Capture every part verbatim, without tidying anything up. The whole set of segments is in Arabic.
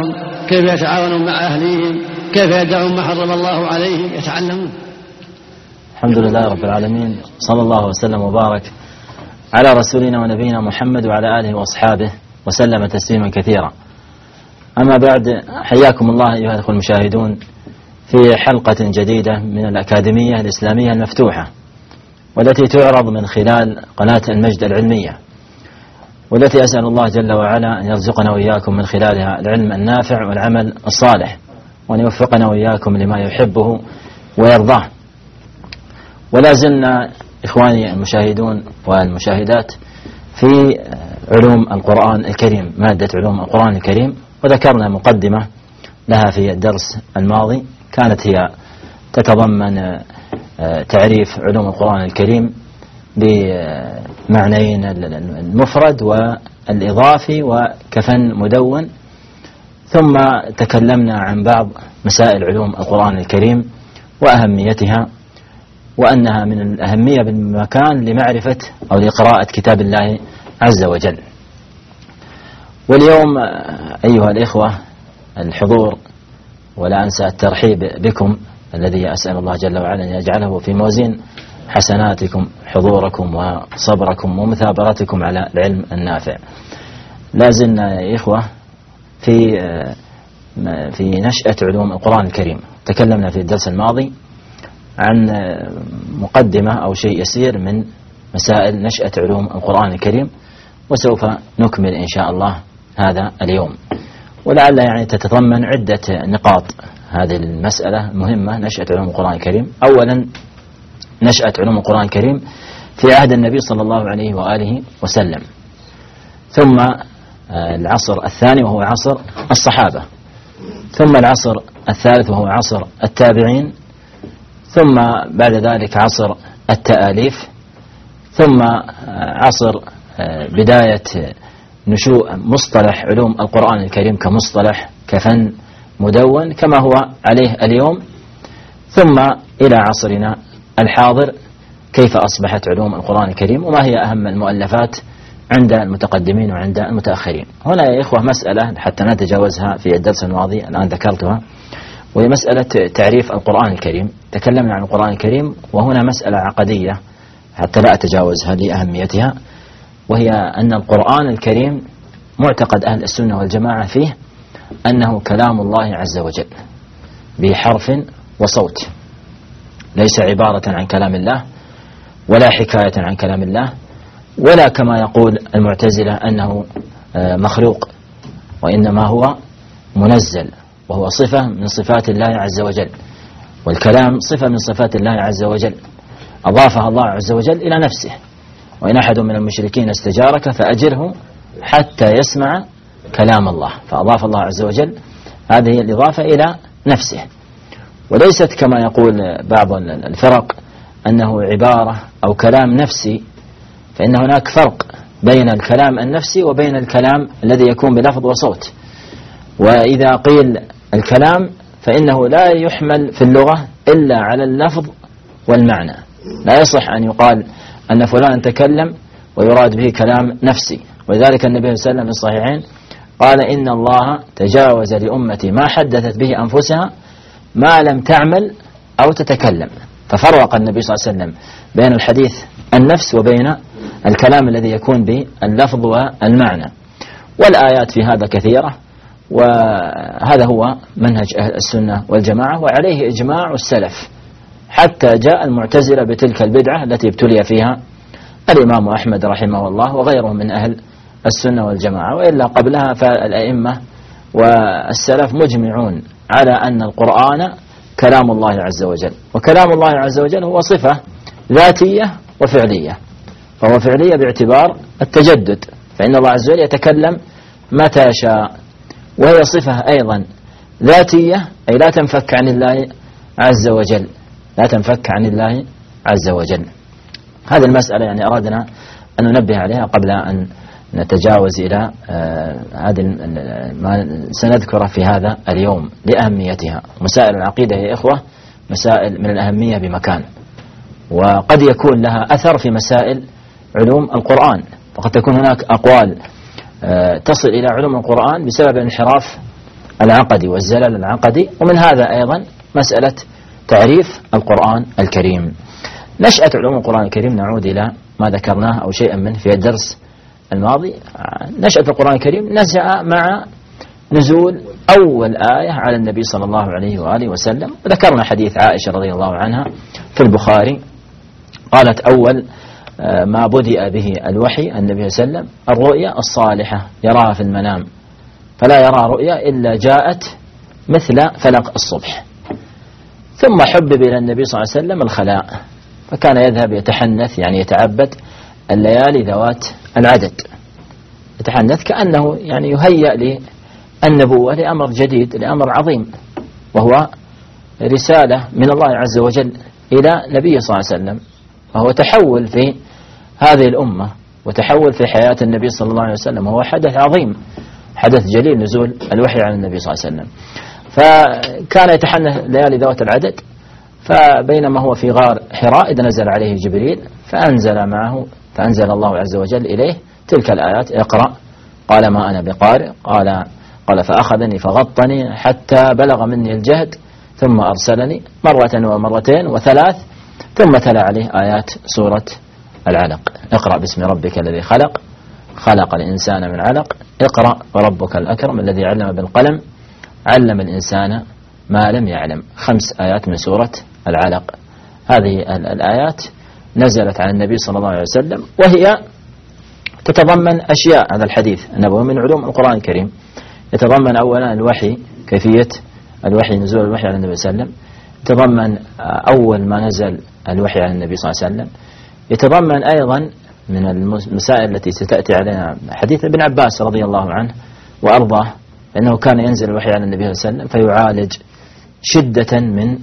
كيف يتعاونون مع أهليهم، كيف يدعون ما حرم الله عليهم، يتعلمون. الحمد لله رب العالمين، صلى الله وسلم وبارك على رسولنا ونبينا محمد وعلى آله وأصحابه وسلم تسليما كثيرا. أما بعد، حياكم الله أيها الأخوة المشاهدون في حلقة جديدة من الأكاديمية الإسلامية المفتوحة، والتي تعرض من خلال قناة المجد العلمية، والتي أسأل الله جل وعلا أن يرزقنا وإياكم من خلالها العلم النافع والعمل الصالح، وأن يوفقنا وإياكم لما يحبه ويرضاه. ولا زلنا إخواني المشاهدون والمشاهدات في علوم القرآن الكريم، مادة علوم القرآن الكريم، وذكرنا مقدمة لها في الدرس الماضي كانت هي تتضمن تعريف علوم القرآن الكريم بمعنيين المفرد والإضافي وكفن مدون، ثم تكلمنا عن بعض مسائل علوم القرآن الكريم وأهميتها، وأنها من الأهمية بالمكان لمعرفة أو لقراءة كتاب الله عز وجل. واليوم أيها الإخوة الحضور، ولا أنسى الترحيب بكم الذي أسأل الله جل وعلا أن يجعله في موازين حسناتكم، حضوركم وصبركم ومثابرتكم على العلم النافع. لا زلنا يا إخوة في في نشأة علوم القرآن الكريم. تكلمنا في الدرس الماضي عن مقدمة أو شيء يسير من مسائل نشأة علوم القرآن الكريم، وسوف نكمل إن شاء الله هذا اليوم، ولعل يعني تتضمن عدة نقاط هذه المسألة مهمة. نشأة علوم القرآن الكريم، أولا نشأة علوم القرآن الكريم في عهد النبي صلى الله عليه وآله وسلم، ثم العصر الثاني وهو عصر الصحابة، ثم العصر الثالث وهو عصر التابعين، ثم بعد ذلك عصر التآليف، ثم عصر بداية نشوء مصطلح علوم القرآن الكريم كمصطلح كفن مدون كما هو عليه اليوم، ثم إلى عصرنا الحاضر كيف أصبحت علوم القرآن الكريم وما هي أهم المؤلفات عند المتقدمين وعند المتأخرين. هنا يا إخوة مسألة حتى نتجاوزها في الدرس الماضي الآن ذكرتها، وهي مسألة تعريف القرآن الكريم. تكلمنا عن القرآن الكريم، وهنا مسألة عقدية حتى لا أتجاوزها لأهميتها، وهي أن القرآن الكريم معتقد أهل السنة والجماعة فيه أنه كلام الله عز وجل بحرف وصوت، ليس عبارة عن كلام الله ولا حكاية عن كلام الله، ولا كما يقول المعتزلة أنه مخلوق، وإنما هو منزل، وهو صفة من صفات الله عز وجل، والكلام صفة من صفات الله عز وجل أضافها الله عز وجل إلى نفسه. وإن أحد من المشركين استجارك فأجره حتى يسمع كلام الله، فأضاف الله عز وجل هذه الإضافة إلى نفسه، وليست كما يقول بعض الفرق أنه عبارة أو كلام نفسي، فإن هناك فرق بين الكلام النفسي وبين الكلام الذي يكون بلفظ وصوت. وإذا قيل الكلام فإنه لا يحمل في اللغة إلا على اللفظ والمعنى، لا يصح أن يقال أن فلان تكلم ويراد به كلام نفسي. ولذلك النبي صلى الله عليه وسلم في الصحيحين قال إن الله تجاوز لأمتي ما حدثت به أنفسها ما لم تعمل أو تتكلم. ففرق النبي صلى الله عليه وسلم بين الحديث النفس وبين الكلام الذي يكون باللفظ والمعنى. والآيات في هذا كثيرة، وهذا هو منهج أهل السنة والجماعة، وعليه إجماع السلف، حتى جاء المعتزلة بتلك البدعة التي ابتلي فيها الإمام أحمد رحمه الله وغيره من أهل السنة والجماعة. وإلا قبلها فالأئمة والسلف مجمعون على أن القرآن كلام الله عز وجل، وكلام الله عز وجل هو صفة ذاتية وفعلية. فهو فعلية باعتبار التجدد، فإن الله عز وجل يتكلم متى شاء، وهي صفة أيضا ذاتية أي لا تنفك عن الله عز وجل، لا تنفك عن الله عز وجل. هذه المسألة يعني أردنا أن ننبه عليها قبل أن نتجاوز إلى هذه ما سنذكره في هذا اليوم لأهميتها. مسائل العقيدة يا إخوة مسائل من الأهمية بمكان، وقد يكون لها أثر في مسائل علوم القرآن، فقد تكون هناك أقوال تصل إلى علوم القرآن بسبب انحراف العقدي والزلل العقدي. ومن هذا أيضا مسألة تعريف القرآن الكريم. نشأة علوم القرآن الكريم نعود إلى ما ذكرناه أو شيئا منه في الدرس الماضي. نشأة القرآن الكريم نشأ مع نزول أول آية على النبي صلى الله عليه وآله وسلم. وذكرنا حديث عائشة رضي الله عنها في البخاري، قالت أول ما بدأ به الوحي النبي صلى الله عليه وسلم الرؤيا الصالحة يراها في المنام، فلا يرى رؤيا إلا جاءت مثل فلق الصبح. ثم حبب إلى النبي صلى الله عليه وسلم الخلاء، فكان يذهب يتحنث يعني يتعبد الليالي ذوات العدد، يتحنث كأنه يعني يهيأ للنبوة لأمر جديد لأمر عظيم، وهو رسالة من الله عز وجل إلى نبي صلى الله عليه وسلم، وهو تحول في هذه الأمة وتحول في حياة النبي صلى الله عليه وسلم، وهو حدث عظيم، حدث جليل نزول الوحي على النبي صلى الله عليه وسلم. فكان يتحنث ليالي ذوات العدد، فبينما هو في غار حراء إذ نزل عليه جبريل فأنزل معه فأنزل الله عز وجل إليه تلك الآيات: اقرأ. قال ما أنا بقارئ. قال قال فأخذني فغطني حتى بلغ مني الجهد، ثم أرسلني مرة ومرتين وثلاث، ثم تلا عليه آيات سورة العلق: اقرأ باسم ربك الذي خلق، خلق الإنسان من علق، اقرأ وربك الأكرم الذي علم بالقلم، علم الإنسان ما لم يعلم. خمس آيات من سورة العلق. هذه الآيات نزلت على النبي صلى الله عليه وسلم، وهي تتضمن أشياء. هذا الحديث النبوي من علوم القرآن الكريم، يتضمن أولا الوحي، كيفية الوحي، نزول الوحي على النبي صلى الله عليه وسلم، يتضمن أول ما نزل الوحي على النبي صلى الله عليه وسلم، يتضمن أيضا من المسائل التي ستأتي علينا حديث ابن عباس رضي الله عنه وأرضاه، أنه كان ينزل الوحي على النبي صلى الله عليه وسلم فيعالج شدة من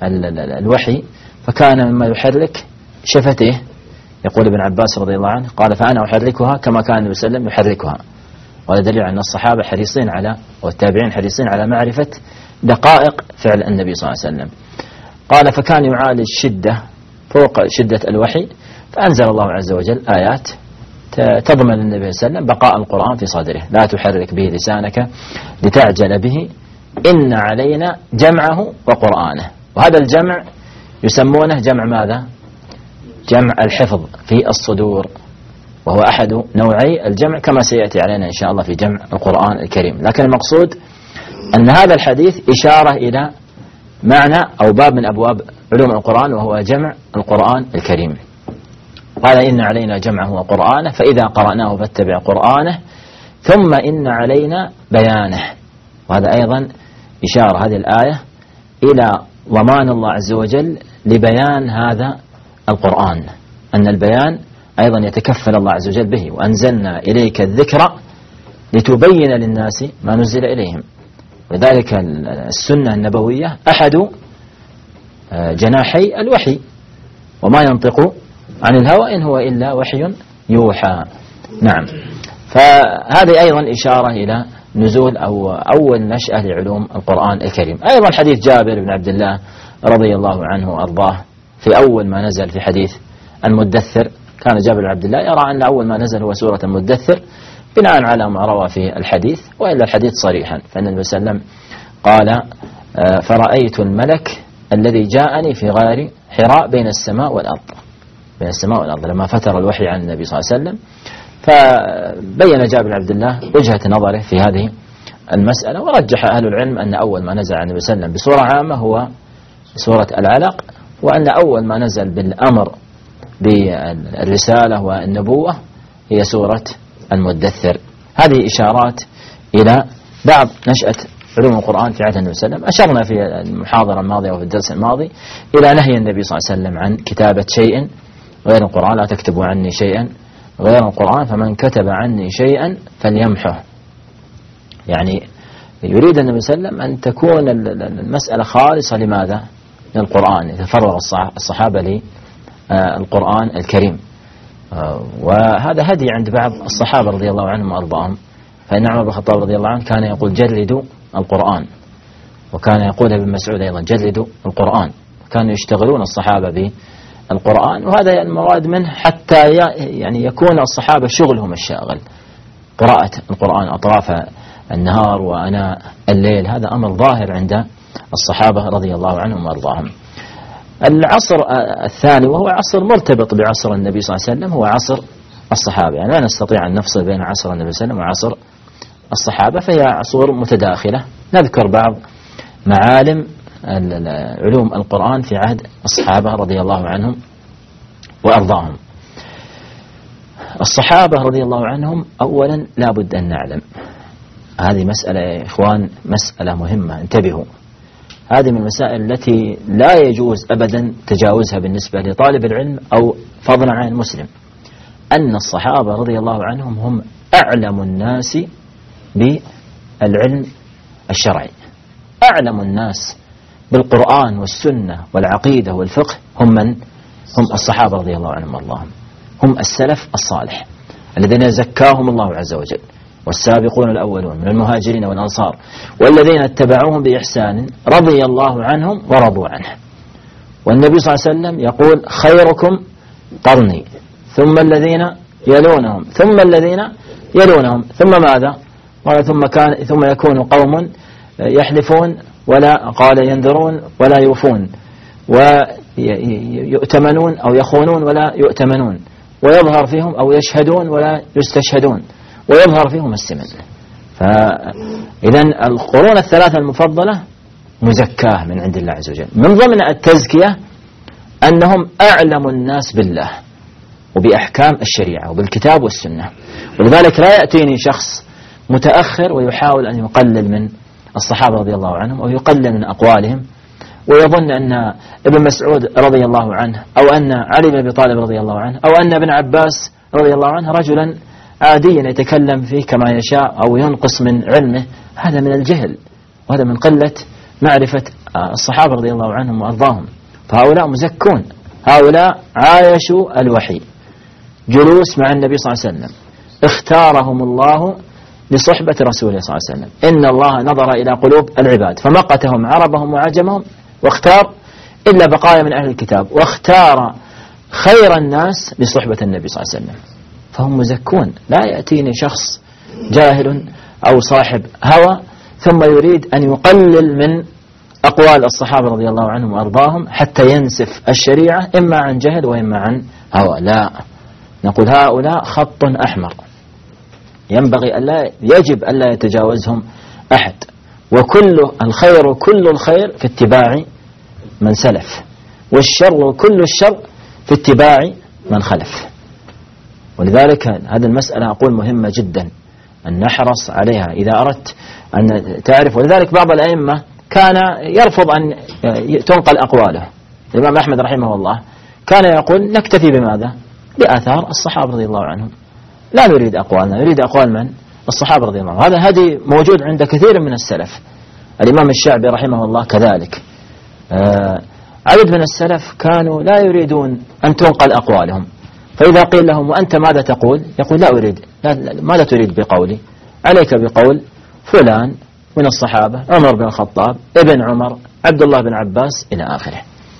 الوحي، فكان مما يحرك شفتيه. يقول ابن عباس رضي الله عنه قال فأنا أحركها كما كان النبي صلى الله عليه وسلم يحركها. وهذا دليل أن الصحابة حريصين على والتابعين حريصين على معرفة دقائق فعل النبي صلى الله عليه وسلم. قال فكان يعالج شدة فوق شدة الوحي، فأنزل الله عز وجل آيات تضمن النبي صلى الله عليه وسلم بقاء القرآن في صدره: لا تحرك به لسانك لتعجل به إن علينا جمعه وقرآنه. وهذا الجمع يسمونه جمع ماذا؟ جمع الحفظ في الصدور، وهو أحد نوعي الجمع كما سيأتي علينا إن شاء الله في جمع القرآن الكريم. لكن المقصود أن هذا الحديث إشارة إلى معنى أو باب من أبواب علوم القرآن، وهو جمع القرآن الكريم. قال إن علينا جمعه وقرآنه فإذا قرأناه فاتبع قرآنه ثم إن علينا بيانه. وهذا أيضا إشارة هذه الآية إلى ضمان الله عز وجل لبيان هذا القرآن، أن البيان أيضا يتكفل الله عز وجل به: وأنزلنا إليك الذكر لتبين للناس ما نزل إليهم. وذلك السنة النبوية أحد جناحي الوحي، وما ينطق عن الهوى إن هو إلا وحي يوحى. نعم. فهذه أيضا إشارة إلى نزول أو أول نشأة لعلوم القرآن الكريم. أيضا حديث جابر بن عبد الله رضي الله عنه وأرضاه في أول ما نزل في حديث المدثر، كان جابر بن عبد الله يرى أن أول ما نزل هو سورة المدثر بناء على ما روى في الحديث، وإلا الحديث صريحا، فإن النبي صلى الله عليه وسلم قال فرأيت الملك الذي جاءني في غار حراء بين السماء والأرض، بين السماء والأرض، لما فتر الوحي عن النبي صلى الله عليه وسلم. فبين جابر بن عبد الله وجهة نظره في هذه المسألة، ورجح أهل العلم أن أول ما نزل عن النبي صلى الله عليه وسلم بصورة عامة هو سورة العلق، وأن أول ما نزل بالأمر بالرسالة والنبوة هي سورة المدثر. هذه إشارات إلى بعض نشأة علوم القرآن في عهد النبي صلى الله عليه وسلم. أشرنا في المحاضرة الماضية وفي الدرس الماضي إلى نهي النبي صلى الله عليه وسلم عن كتابة شيء غير القرآن: لا تكتبوا عني شيئا غير القرآن فمن كتب عني شيئا فليمحه. يعني يريد النبي صلى الله عليه وسلم أن تكون المسألة خالصة لماذا؟ للقرآن، يتفرغ الصحابة للقرآن الكريم. وهذا هدي عند بعض الصحابة رضي الله عنهم وأرضاهم، فإن عمر بن الخطاب رضي الله عنه كان يقول جلدوا القرآن، وكان يقول ابن مسعود أيضا جلدوا القرآن، كانوا يشتغلون الصحابة بالقرآن. وهذا المراد منه حتى يعني يكون الصحابة شغلهم الشاغل قراءة القرآن أطراف النهار وأناء الليل، هذا أمر ظاهر عند الصحابة رضي الله عنهم وأرضاهم. العصر الثاني وهو عصر مرتبط بعصر النبي صلى الله عليه وسلم هو عصر الصحابة، يعني لا نستطيع أن نفصل بين عصر النبي صلى الله عليه وسلم وعصر الصحابة، فهي عصور متداخلة. نذكر بعض معالم علوم القرآن في عهد الصحابة رضي الله عنهم وأرضاهم. الصحابة رضي الله عنهم أولا لا بد أن نعلم، هذه مسألة يا إخوان مسألة مهمة، انتبهوا، هذه من المسائل التي لا يجوز أبدا تجاوزها بالنسبة لطالب العلم أو فضلا عن المسلم، أن الصحابة رضي الله عنهم هم أعلم الناس بالعلم الشرعي، أعلم الناس بالقرآن والسنة والعقيدة والفقه هم من؟ هم الصحابة رضي الله عنهم وارضاهم، هم السلف الصالح الذين زكاهم الله عز وجل، والسابقون الأولون من المهاجرين والأنصار والذين اتبعوهم بإحسان رضي الله عنهم ورضوا عنه. والنبي صلى الله عليه وسلم يقول خيركم قرني ثم الذين يلونهم ثم الذين يلونهم ثم ماذا؟ قال ثم كان ثم يكون قوم يحلفون ولا قال ينذرون ولا يوفون ويؤتمنون أو يخونون ولا يؤتمنون ويظهر فيهم أو يشهدون ولا يستشهدون ويظهر فيهم السمن. فإذن القرون الثلاثة المفضلة مزكاة من عند الله عز وجل. من ضمن التزكية أنهم أعلم الناس بالله وبأحكام الشريعة وبالكتاب والسنة، ولذلك لا يأتيني شخص متأخر ويحاول أن يقلل من الصحابة رضي الله عنهم أو يقلل من أقوالهم ويظن أن ابن مسعود رضي الله عنه أو أن علي بن أبي طالب رضي الله عنه أو أن ابن عباس رضي الله عنه رجلا عاديا يتكلم فيه كما يشاء أو ينقص من علمه. هذا من الجهل وهذا من قلة معرفة الصحابة رضي الله عنهم وأرضاهم. فهؤلاء مزكون، هؤلاء عايشوا الوحي، جلوس مع النبي صلى الله عليه وسلم، اختارهم الله لصحبة رسوله صلى الله عليه وسلم. إن الله نظر إلى قلوب العباد فمقتهم عربهم وعجمهم واختار إلا بقايا من أهل الكتاب، واختار خير الناس لصحبة النبي صلى الله عليه وسلم. فهم مزكون. لا يأتيني شخص جاهل أو صاحب هوى ثم يريد أن يقلل من أقوال الصحابة رضي الله عنهم وأرضاهم حتى ينسف الشريعة إما عن جهل وإما عن هوى. لا، نقول هؤلاء خط أحمر ينبغي ألا يجب ألا يتجاوزهم أحد، وكل الخير كل الخير في اتباع من سلف، والشر كل الشر في اتباع من خلف. ولذلك هذه المسألة أقول مهمة جدا أن نحرص عليها إذا أردت أن تعرف. ولذلك بعض الأئمة كان يرفض أن تنقل أقواله. الإمام أحمد رحمه الله كان يقول نكتفي بماذا؟ بآثار الصحابة رضي الله عنهم، لا نريد أقوالنا، نريد أقوال من؟ الصحابة رضي الله عنهم. هذا هدي موجود عند كثير من السلف. الإمام الشعبي رحمه الله كذلك. آه عدد من السلف كانوا لا يريدون أن تنقل أقوالهم، فإذا قيل لهم وأنت ماذا تقول؟ يقول لا أريد، لا لا ماذا تريد بقولي؟ عليك بقول فلان من الصحابة، عمر بن الخطاب، ابن عمر، عبد الله بن عباس إلى آخره.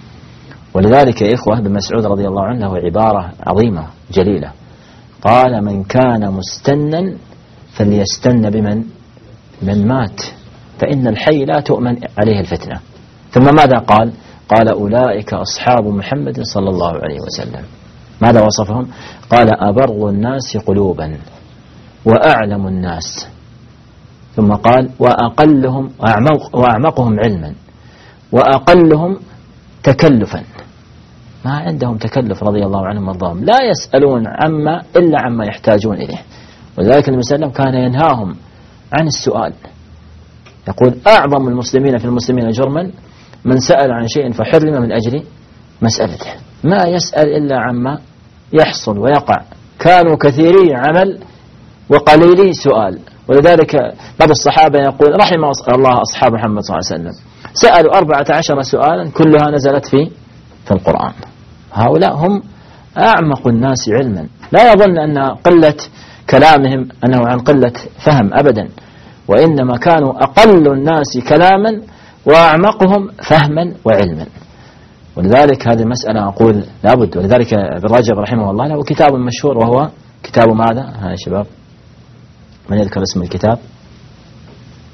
ولذلك يا إخوة ابن مسعود رضي الله عنه له عبارة عظيمة جليلة، قال من كان مستنا فليستن بمن من مات فإن الحي لا تؤمن عليه الفتنة. ثم ماذا قال؟ قال أولئك أصحاب محمد صلى الله عليه وسلم. ماذا وصفهم؟ قال أبر الناس قلوبا وأعلم الناس، ثم قال وأقلهم وأعمق وأعمقهم علما وأقلهم تكلفا. ما عندهم تكلف رضي الله عنهم وارضاهم، لا يسألون عما إلا عما يحتاجون إليه. ولذلك النبي صلى الله عليه وسلم كان ينهاهم عن السؤال، يقول أعظم المسلمين في المسلمين جرما من سأل عن شيء فحرم من أجل مسألته. ما يسأل إلا عما يحصل ويقع. كانوا كثيري عمل وقليلي سؤال. ولذلك بعض الصحابة يقول رحم الله أصحاب محمد صلى الله عليه وسلم سألوا أربعة عشر سؤالا كلها نزلت في في القرآن. هؤلاء هم أعمق الناس علما. لا يظن أن قلة كلامهم أنه عن قلة فهم أبدا، وإنما كانوا أقل الناس كلاما وأعمقهم فهما وعلما. ولذلك هذه المسألة أقول لابد. ولذلك ابن رجب رحمه الله له كتاب مشهور وهو كتاب ماذا؟ ها يا شباب من يذكر اسم الكتاب؟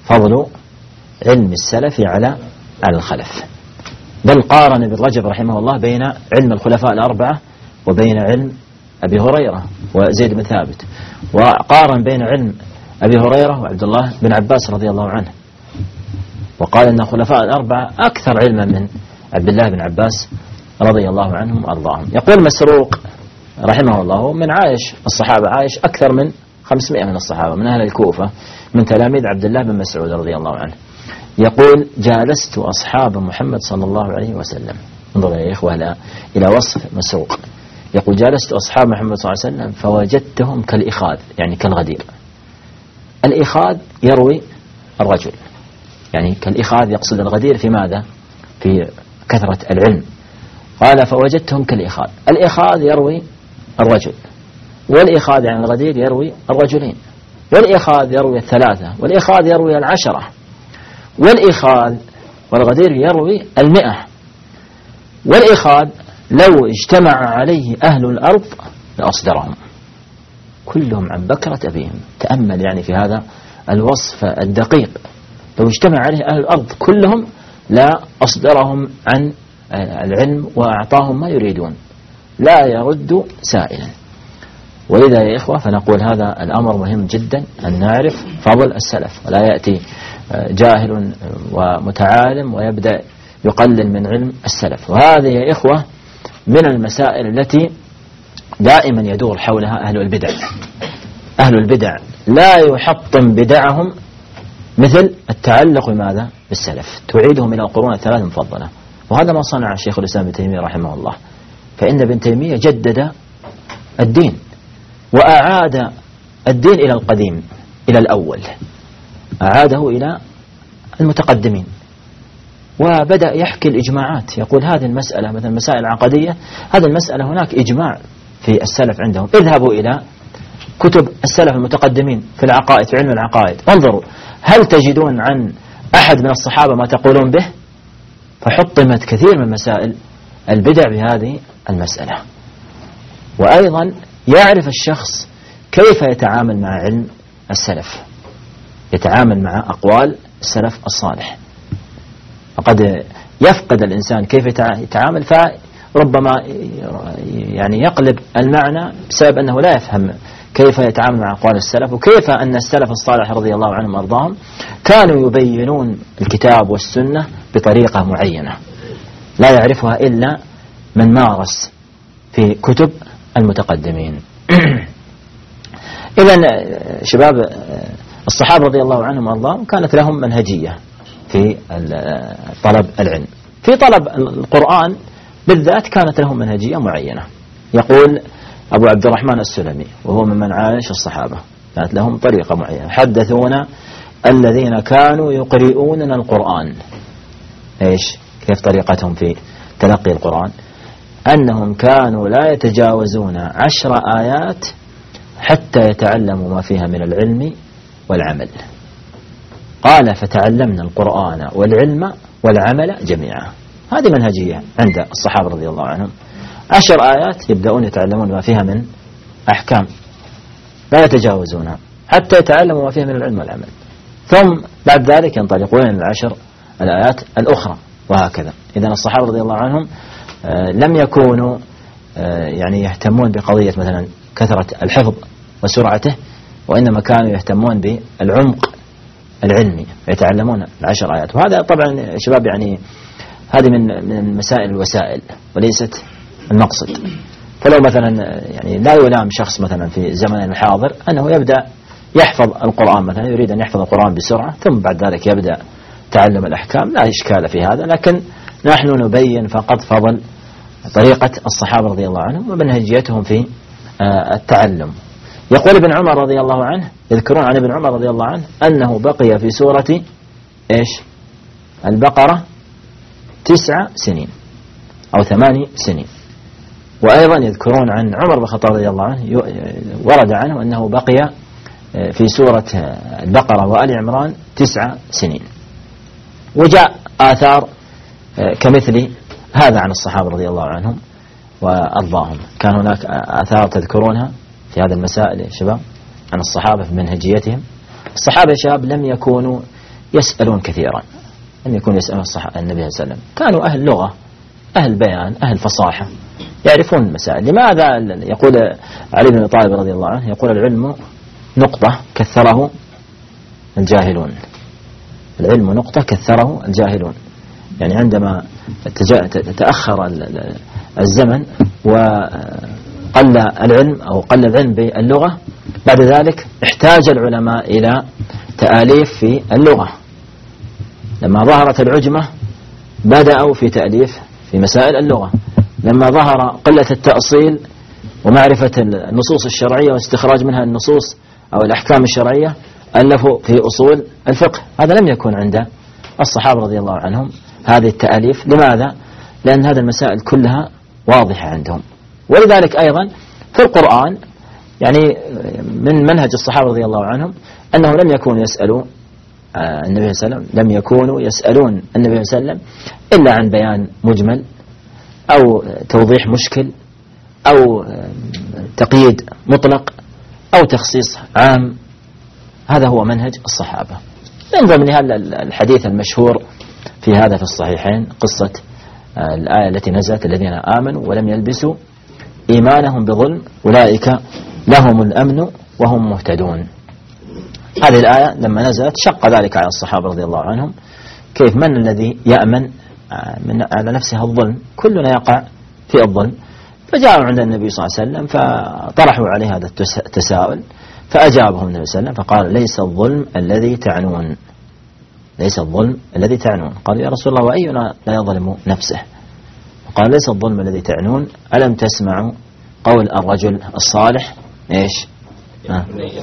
فضل علم السلف على على الخلف. بل قارن ابن رجب رحمه الله بين علم الخلفاء الأربعة وبين علم أبي هريرة وزيد بن ثابت، وقارن بين علم أبي هريرة وعبد الله بن عباس رضي الله عنه، وقال أن الخلفاء الأربعة أكثر علما من عبد الله بن عباس رضي الله عنهم وأرضاهم. يقول مسروق رحمه الله من عايش الصحابة، عايش أكثر من خمسمائة من الصحابة من أهل الكوفة من تلاميذ عبد الله بن مسعود رضي الله عنه. يقول جالست أصحاب محمد صلى الله عليه وسلم. انظر يا إخوة إلى وصف مسروق. يقول جالست أصحاب محمد صلى الله عليه وسلم فوجدتهم كالإخاذ، يعني كالغدير. الإخاذ يروي الرجل، يعني كالإخاذ يقصد الغدير في ماذا؟ في كثرة العلم. قال فوجدتهم كالإخاذ. الإخاذ يروي الرجل، والإخاذ يعني الغدير يروي الرجلين، والإخاذ يروي الثلاثة، والإخاذ يروي العشرة، والإخاذ والغدير يروي المئة. والإخاذ لو اجتمع عليه أهل الأرض لأصدرهم كلهم عن بكرة أبيهم. تأمل يعني في هذا الوصف الدقيق، لو اجتمع عليه أهل الأرض كلهم لا أصدرهم عن العلم وأعطاهم ما يريدون، لا يرد سائلا. ولذا يا إخوة فنقول هذا الأمر مهم جدا أن نعرف فضل السلف، ولا يأتي جاهل ومتعالم ويبدأ يقلل من علم السلف. وهذه يا إخوة من المسائل التي دائما يدور حولها أهل البدع. أهل البدع لا يحطم بدعهم مثل التعلق بماذا؟ بالسلف، تعيدهم إلى القرون الثلاث المفضلة. وهذا ما صنع الشيخ الإسلام ابن تيمية رحمه الله، فإن ابن تيمية جدد الدين وأعاد الدين إلى القديم، إلى الأول، أعاده إلى المتقدمين، وبدأ يحكي الإجماعات. يقول هذه المسألة مثلا مسائل عقدية، هذه المسألة هناك إجماع في السلف عندهم، اذهبوا إلى كتب السلف المتقدمين في العقائد، في علم العقائد، انظروا هل تجدون عن أحد من الصحابة ما تقولون به؟ فحطمت كثير من مسائل البدع بهذه المسألة. وأيضا يعرف الشخص كيف يتعامل مع علم السلف، يتعامل مع أقوال السلف الصالح. فقد يفقد الإنسان كيف يتعامل، فربما يعني يقلب المعنى بسبب أنه لا يفهم كيف يتعامل مع أقوال السلف، وكيف أن السلف الصالح رضي الله عنهم وأرضاهم كانوا يبينون الكتاب والسنة بطريقة معينة لا يعرفها إلا من مارس في كتب المتقدمين. إذن شباب الصحابة رضي الله عنهم وأرضاهم كانت لهم منهجية في طلب العلم. في طلب القرآن بالذات كانت لهم منهجية معينة. يقول أبو عبد الرحمن السلمي وهو ممن عايش الصحابة، كانت لهم طريقة معينة. حدثونا الذين كانوا يقرؤوننا القرآن. إيش كيف طريقتهم في تلقي القرآن؟ أنهم كانوا لا يتجاوزون عشر آيات حتى يتعلموا ما فيها من العلم والعمل. قال فتعلمنا القرآن والعلم والعمل جميعا. هذه منهجية عند الصحابة رضي الله عنهم، عشر آيات يبدأون يتعلمون ما فيها من أحكام لا يتجاوزونها حتى يتعلموا ما فيها من العلم والعمل، ثم بعد ذلك ينطلقون إلى العشر الآيات الأخرى، وهكذا. إذن الصحابة رضي الله عنهم آه لم يكونوا آه يعني يهتمون بقضية مثلا كثرة الحفظ وسرعته، وإنما كانوا يهتمون بالعمق العلمي، يتعلمون العشر آيات. وهذا طبعا شباب يعني هذه من من مسائل الوسائل وليست المقصد. فلو مثلا يعني لا يلام شخص مثلا في زمن الحاضر أنه يبدأ يحفظ القرآن، مثلا يريد أن يحفظ القرآن بسرعة ثم بعد ذلك يبدأ تعلم الأحكام، لا إشكال في هذا، لكن نحن نبين فقط فضل طريقة الصحابة رضي الله عنهم ومنهجيتهم في التعلم. يقول ابن عمر رضي الله عنه، يذكرون عن ابن عمر رضي الله عنه أنه بقي في سورة إيش البقرة تسع سنين أو ثماني سنين. وأيضا يذكرون عن عمر بن الخطاب رضي الله عنه ورد عنه أنه بقي في سورة البقرة وآل عمران تسع سنين. وجاء آثار كمثل هذا عن الصحابة رضي الله عنهم وأرضاهم. كان هناك آثار تذكرونها في هذا المسائل يا شباب عن الصحابة في منهجيتهم. الصحابة يا شباب لم يكونوا يسألون كثيرا، أن يكون يسألون الصحابة النبي صلى الله عليه وسلم، كانوا أهل لغة، أهل بيان، أهل فصاحة، يعرفون المسائل. لماذا يقول علي بن أبي طالب رضي الله عنه، يقول العلم نقطة كثره الجاهلون، العلم نقطة كثره الجاهلون. يعني عندما تأخر الزمن وقل العلم أو قل العلم باللغة، بعد ذلك احتاج العلماء إلى تآليف في اللغة. لما ظهرت العجمة بدأوا في تأليف في مسائل اللغة. لما ظهر قلة التأصيل ومعرفة النصوص الشرعية واستخراج منها النصوص أو الأحكام الشرعية، ألفوا في أصول الفقه. هذا لم يكن عند الصحابة رضي الله عنهم هذه التأليف. لماذا؟ لأن هذه المسائل كلها واضحة عندهم. ولذلك أيضا في القرآن يعني من منهج الصحابة رضي الله عنهم أنهم لم يكونوا يسألوا النبي صلى الله عليه وسلم، لم يكونوا يسألون النبي صلى الله عليه وسلم إلا عن بيان مجمل أو توضيح مشكل أو تقييد مطلق أو تخصيص عام. هذا هو منهج الصحابة. من ضمنها الحديث المشهور في هذا في الصحيحين، قصة الآية التي نزلت الذين آمنوا ولم يلبسوا إيمانهم بظلم أولئك لهم الأمن وهم مهتدون. هذه الآية لما نزلت شق ذلك على الصحابة رضي الله عنهم، كيف من الذي يأمن من على نفسه الظلم؟ كلنا يقع في الظلم. فجاءوا عند النبي صلى الله عليه وسلم فطرحوا عليه هذا التساؤل، فأجابهم النبي صلى الله عليه وسلم فقال: ليس الظلم الذي تعنون، ليس الظلم الذي تعنون. قالوا: يا رسول الله وأينا لا يظلم نفسه؟ قال: ليس الظلم الذي تعنون، ألم تسمعوا قول الرجل الصالح إيش؟ آه.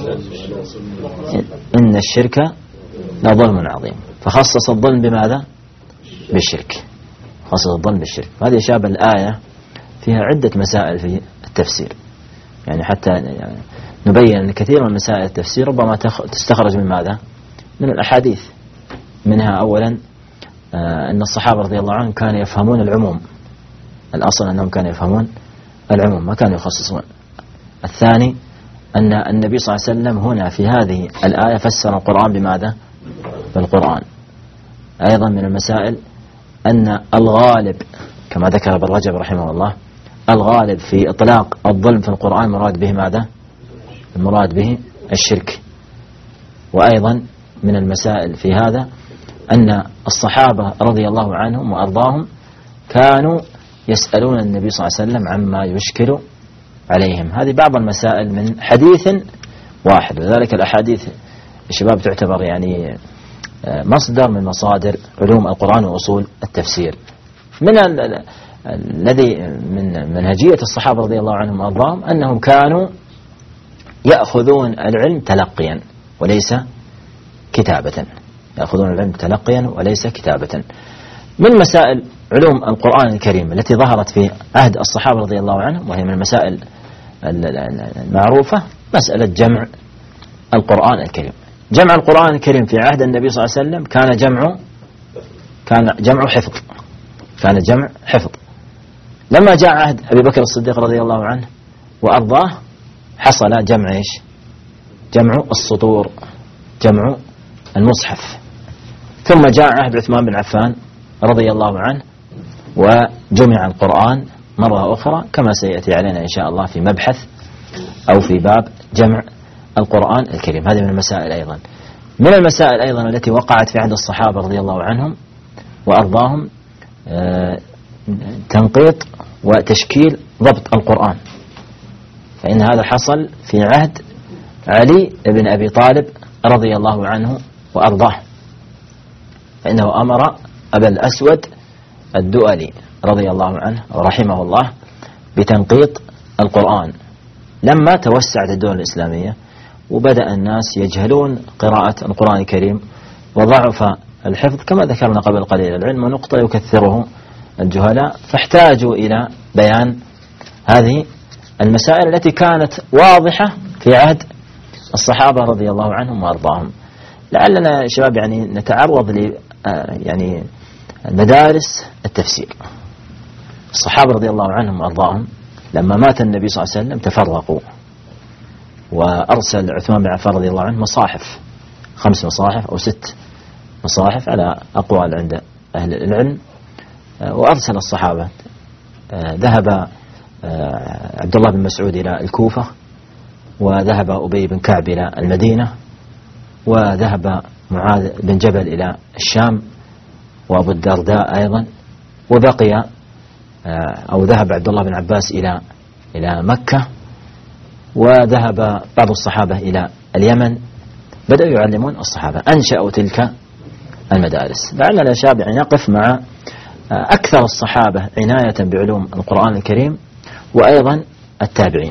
إن الشرك لظلم عظيم. فخصص الظلم بماذا؟ بالشرك. خصص الظلم بالشرك. هذه شابه الآية فيها عدة مسائل في التفسير، يعني حتى يعني نبين أن كثير من مسائل التفسير ربما تستخرج من ماذا؟ من الأحاديث. منها أولا آه أن الصحابة رضي الله عنهم كانوا يفهمون العموم. الأصل أنهم كانوا يفهمون العموم، ما كانوا يخصصون. الثاني أن النبي صلى الله عليه وسلم هنا في هذه الآية فسر القرآن بماذا؟ بالقرآن. أيضا من المسائل أن الغالب كما ذكر ابن رجب رحمه الله، الغالب في إطلاق الظلم في القرآن مراد به ماذا؟ المراد به الشرك. وأيضا من المسائل في هذا أن الصحابة رضي الله عنهم وأرضاهم كانوا يسألون النبي صلى الله عليه وسلم عما يشكل عليهم. هذه بعض المسائل من حديث واحد. وذلك الأحاديث الشباب تعتبر يعني مصدر من مصادر علوم القرآن وأصول التفسير. من الذي من منهجية الصحابة رضي الله عنهم وأرضاهم أنهم كانوا يأخذون العلم تلقيا وليس كتابة، يأخذون العلم تلقيا وليس كتابة. من مسائل علوم القرآن الكريم التي ظهرت في عهد الصحابة رضي الله عنهم، وهي من المسائل المعروفة، مسألة جمع القرآن الكريم. جمع القرآن الكريم في عهد النبي صلى الله عليه وسلم كان جمع كان جمع حفظ، كان جمع حفظ. لما جاء عهد أبي بكر الصديق رضي الله عنه وأرضاه حصل جمع إيش؟ جمع السطور، جمع المصحف. ثم جاء عهد عثمان بن عفان رضي الله عنه وجمع القرآن مرة أخرى، كما سيأتي علينا إن شاء الله في مبحث أو في باب جمع القرآن الكريم. هذه من المسائل. أيضا من المسائل أيضا التي وقعت في عهد الصحابة رضي الله عنهم وأرضاهم تنقيط وتشكيل ضبط القرآن. فإن هذا حصل في عهد علي بن أبي طالب رضي الله عنه وأرضاه، فإنه أمر أبا الأسود الدؤلي رضي الله عنه ورحمه الله بتنقيط القرآن. لما توسعت الدول الإسلامية وبدأ الناس يجهلون قراءة القرآن الكريم وضعف الحفظ، كما ذكرنا قبل قليل العلم نقطة يكثره الجهلاء، فاحتاجوا إلى بيان هذه المسائل التي كانت واضحة في عهد الصحابة رضي الله عنهم وأرضاهم. لعلنا يا شباب يعني نتعرض ل يعني مدارس التفسير. الصحابة رضي الله عنهم وأرضاهم لما مات النبي صلى الله عليه وسلم تفرقوا، وأرسل عثمان بن عفان رضي الله عنه مصاحف، خمس مصاحف أو ست مصاحف على أقوال عند أهل العلم. وأرسل الصحابة، ذهب عبد الله بن مسعود إلى الكوفة، وذهب أبي بن كعب إلى المدينة، وذهب معاذ بن جبل إلى الشام، وأبو الدرداء أيضا، وبقي أو ذهب عبد الله بن عباس إلى إلى مكة، وذهب بعض الصحابة إلى اليمن، بدأوا يعلمون الصحابة، أنشأوا تلك المدارس. لعلنا شاب يعني نقف مع أكثر الصحابة عناية بعلوم القرآن الكريم، وأيضا التابعين،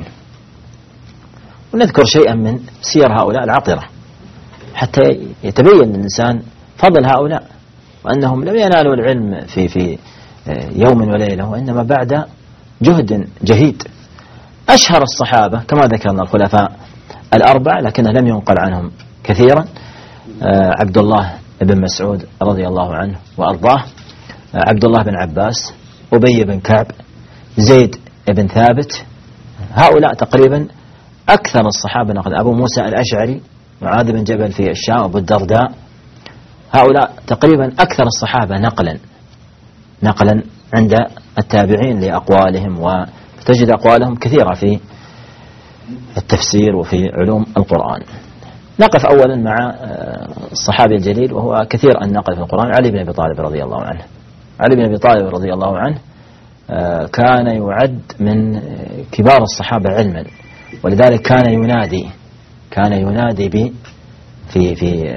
ونذكر شيئا من سير هؤلاء العطرة حتى يتبين للإنسان فضل هؤلاء، وأنهم لم ينالوا العلم في في يوم وليلة، وإنما بعد جهد جهيد. أشهر الصحابة كما ذكرنا الخلفاء الأربعة، لكنه لم ينقل عنهم كثيرا: عبد الله بن مسعود رضي الله عنه وأرضاه، عبد الله بن عباس، أبي بن كعب، زيد بن ثابت. هؤلاء تقريبا أكثر الصحابة نقل. أبو موسى الأشعري، معاذ بن جبل في الشام، أبو الدرداء. هؤلاء تقريبا أكثر الصحابة نقلا نقلا عند التابعين لأقوالهم، وتجد أقوالهم كثيرة في التفسير وفي علوم القرآن. نقف أولا مع الصحابي الجليل وهو كثير النقل في القرآن، علي بن أبي طالب رضي الله عنه. علي بن أبي طالب رضي الله عنه كان يعد من كبار الصحابة علما، ولذلك كان ينادي كان ينادي ب في في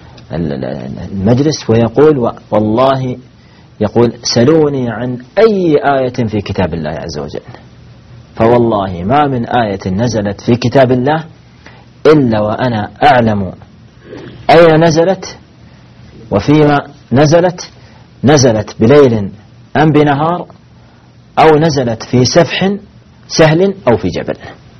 المجلس ويقول: والله يقول سلوني عن أي آية في كتاب الله عز وجل، فوالله ما من آية نزلت في كتاب الله إلا وأنا أعلم أين نزلت وفيما نزلت، نزلت بليل أم بنهار، أو نزلت في سفح سهل أو في جبل.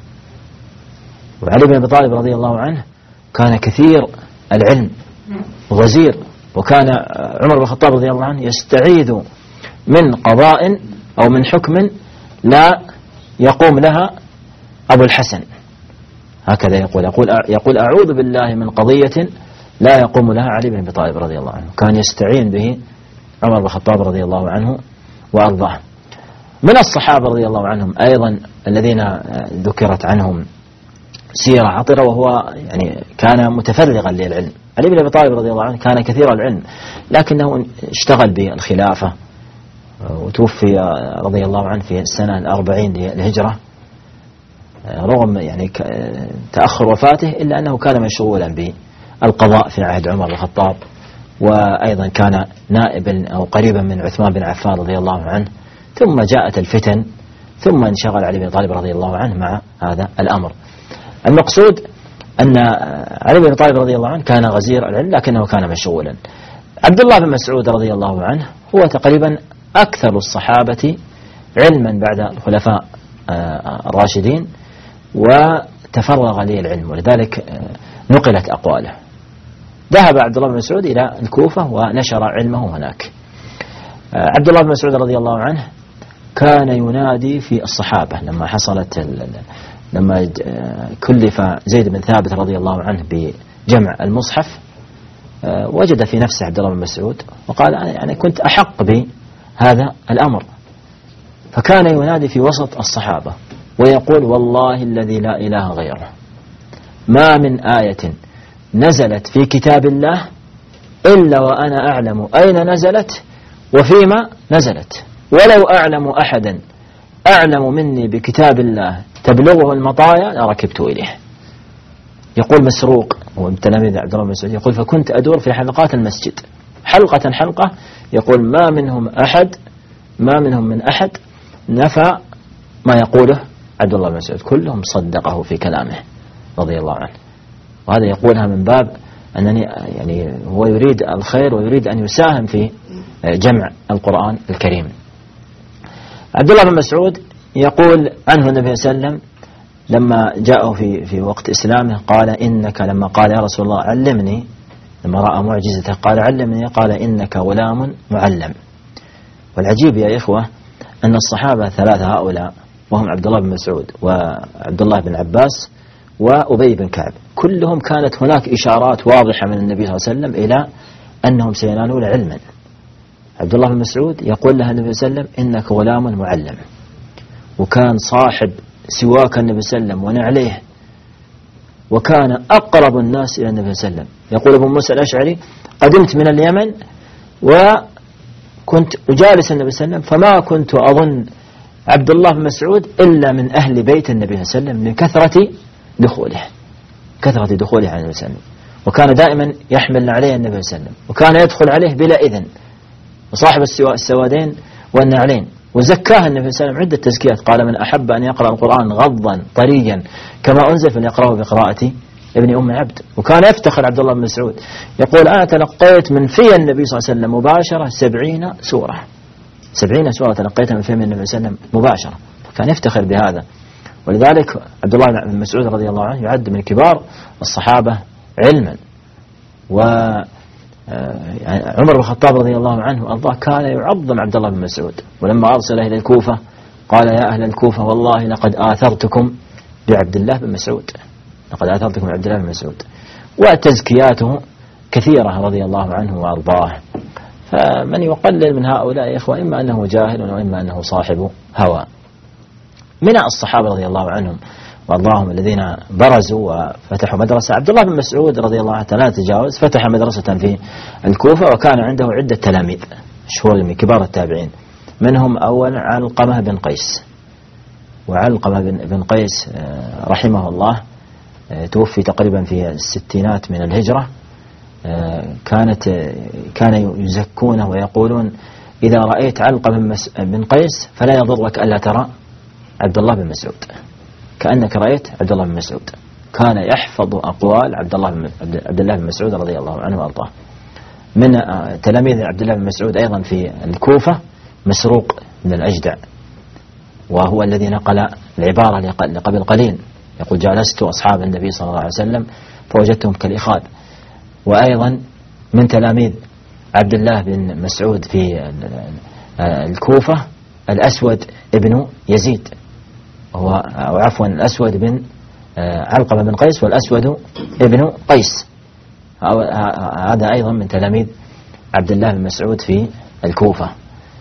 وعلي بن أبي طالب رضي الله عنه كان كثير العلم وغزير، وكان عمر بن الخطاب رضي الله عنه يستعيذ من قضاء أو من حكم لا يقوم لها أبو الحسن، هكذا يقول يقول يقول أعوذ بالله من قضية لا يقوم لها علي بن أبي طالب رضي الله عنه. كان يستعين به عمر بن الخطاب رضي الله عنه وأرضاه. من الصحابة رضي الله عنهم أيضا الذين ذكرت عنهم سيرة عطرة، وهو يعني كان متفرغا للعلم. علي بن أبي طالب رضي الله عنه كان كثير العلم، لكنه اشتغل بالخلافة، وتوفي رضي الله عنه في السنة الأربعين للهجرة، رغم يعني تأخر وفاته، إلا أنه كان مشغولا بالقضاء في عهد عمر بن الخطاب، وأيضا كان نائبا أو قريبا من عثمان بن عفان رضي الله عنه. ثم جاءت الفتن، ثم انشغل علي بن طالب رضي الله عنه مع هذا الأمر. المقصود أن علي بن طالب رضي الله عنه كان غزير العلم، لكنه كان مشغولا. عبد الله بن مسعود رضي الله عنه هو تقريبا أكثر الصحابة علما بعد الخلفاء الراشدين، وتفرغ للعلم، ولذلك نقلت أقواله. ذهب عبد الله بن مسعود إلى الكوفة ونشر علمه هناك. عبد الله بن مسعود رضي الله عنه كان ينادي في الصحابة لما حصلت لما كلف زيد بن ثابت رضي الله عنه بجمع المصحف، وجد في نفسه عبد الله بن مسعود وقال: يعني كنت أحق بهذا الأمر. فكان ينادي في وسط الصحابة ويقول: والله الذي لا إله غيره، ما من آية نزلت في كتاب الله إلا وأنا أعلم أين نزلت وفيما نزلت، ولو أعلم أحدا أعلم مني بكتاب الله تبلغه المطايا لركبت إليه. يقول مسروق هو من تلاميذ عبد الله بن مسعود، يقول: فكنت أدور في حلقات المسجد حلقة حلقة، يقول: ما منهم أحد ما منهم من أحد نفى ما يقوله عبد الله بن مسعود، كلهم صدقه في كلامه رضي الله عنه. وهذا يقولها من باب أنني يعني هو يريد الخير ويريد أن يساهم في جمع القرآن الكريم. عبد الله بن مسعود يقول عنه النبي صلى الله عليه وسلم لما جاءه في في وقت إسلامه قال: إنك، لما قال: يا رسول الله علمني، لما رأى معجزته قال: علمني، قال: إنك غلام معلم. والعجيب يا إخوة أن الصحابة ثلاثة هؤلاء، وهم عبد الله بن مسعود وعبد الله بن عباس وأبي بن كعب، كلهم كانت هناك إشارات واضحة من النبي صلى الله عليه وسلم إلى أنهم سينالون علما. عبد الله بن مسعود يقول له النبي صلى الله عليه وسلم إنك غلام معلم، وكان صاحب سواك النبي صلى الله عليه وسلم ونعليه، وكان أقرب الناس إلى النبي صلى الله عليه وسلم. يقول أبو موسى الأشعري قدمت من اليمن وكنت أجالس النبي صلى الله عليه وسلم فما كنت أظن عبد الله بن مسعود إلا من أهل بيت النبي صلى الله عليه وسلم من كثرة دخوله كثرة دخوله على النبي صلى الله عليه وسلم، وكان دائما يحمل عليه النبي صلى الله عليه وسلم، وكان يدخل عليه بلا إذن، وصاحب السوادين والنعلين. وزكاه النبي صلى الله عليه وسلم عدة تزكيات، قال من أحب أن يقرأ القرآن غضا طريا كما أنزل فليقرأه بقراءة ابن أم عبد. وكان يفتخر عبد الله بن مسعود يقول أنا تلقيت من في النبي صلى الله عليه وسلم مباشرة سبعين سورة سبعين سورة تلقيتها من في النبي صلى الله عليه وسلم مباشرة، كان يفتخر بهذا. ولذلك عبد الله بن مسعود رضي الله عنه يعد من كبار الصحابة علما. و عمر بن الخطاب رضي الله عنه وأرضاه كان يعظم عبد الله بن مسعود، ولما أرسله إلى الكوفة قال يا أهل الكوفة والله لقد آثرتكم بعبد الله بن مسعود لقد آثرتكم بعبد الله بن مسعود. وتزكياته كثيرة رضي الله عنه وأرضاه. فمن يقلل من هؤلاء إخوة إما أنه جاهل وإما أنه صاحب هوى. من الصحابة رضي الله عنهم وأرضاهم الذين برزوا وفتحوا مدرسة، عبد الله بن مسعود رضي الله عنه لا تجاوز فتح مدرسة في الكوفة، وكان عنده عدة تلاميذ مشهور من كبار التابعين، منهم أول علقمة بن قيس. وعلقمة بن قيس رحمه الله توفي تقريبا في الستينات من الهجرة. كانت كان يزكونه ويقولون إذا رأيت علقمة بن قيس فلا يضرك ألا ترى عبد الله بن مسعود، كأنك رأيت عبد الله بن مسعود. كان يحفظ أقوال عبد الله بن عبد الله بن مسعود رضي الله عنه وأرضاه. من تلاميذ عبد الله بن مسعود أيضا في الكوفة مسروق بن الأجدع، وهو الذي نقل العبارة قبل قليل، يقول جالست أصحاب النبي صلى الله عليه وسلم فوجدتهم كالإخاب. وأيضا من تلاميذ عبد الله بن مسعود في الكوفة الأسود ابن يزيد، هو أو عفوا الأسود بن علقمة بن قيس والأسود ابن قيس، هذا أيضا من تلاميذ عبد الله بن مسعود في الكوفة.